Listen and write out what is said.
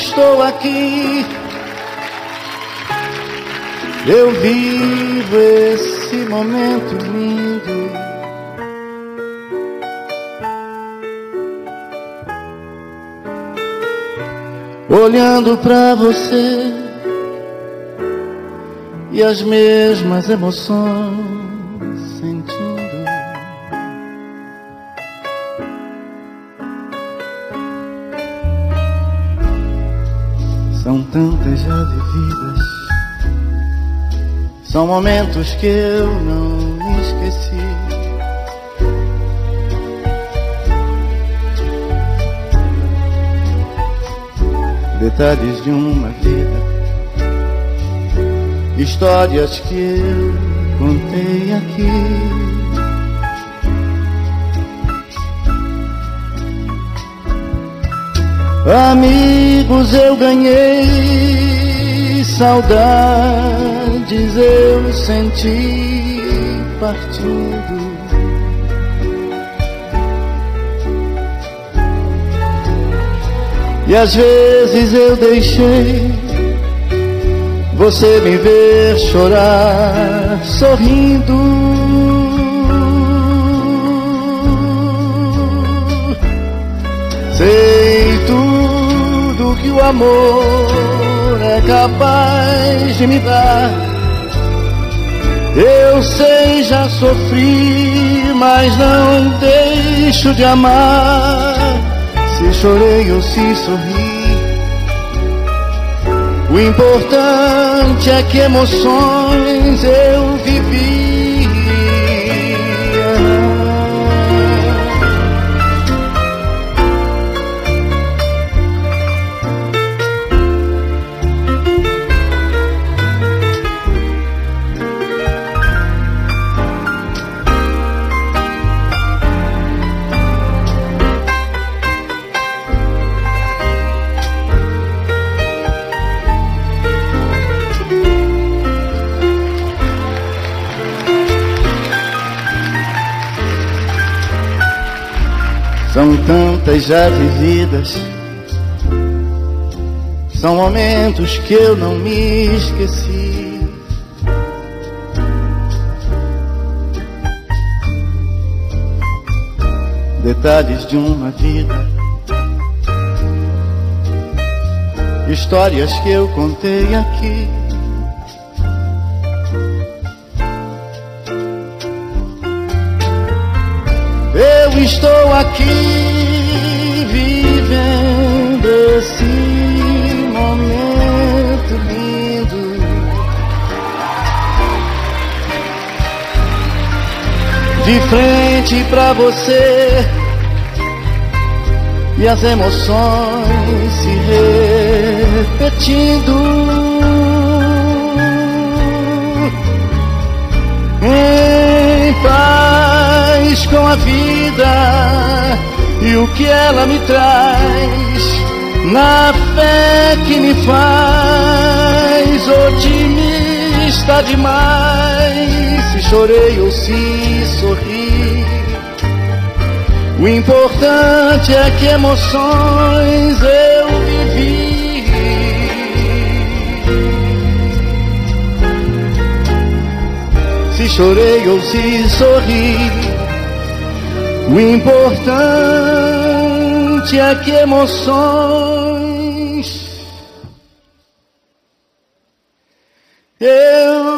estou aqui. Eu vivo esse momento lindo. Olhando pra você e as mesmas emoções sentindo. São tantas já vividas, são momentos que eu não me esqueci. Detalhes de uma vida, histórias que eu contei aqui. Amigos eu ganhei, saudades eu senti partindo. E às vezes eu deixei você me ver chorar sorrindo. Sei tudo que o amor é capaz de me dar. Eu sei, já sofri, mas não deixo de amar. Se chorei ou se sorri, o importante é que emoções eu vivi. São tantas já vividas, são momentos que eu não me esqueci. Detalhes de uma vida, histórias que eu contei aqui. Eu estou aqui vivendo esse momento lindo. De frente pra você e as emoções se repetindo. Em paz com a vida e o que ela me traz, na fé que me faz otimista demais. Se chorei ou se sorri, o importante é que emoções eu vivi. Se chorei ou se sorri, o importante é que emoções eu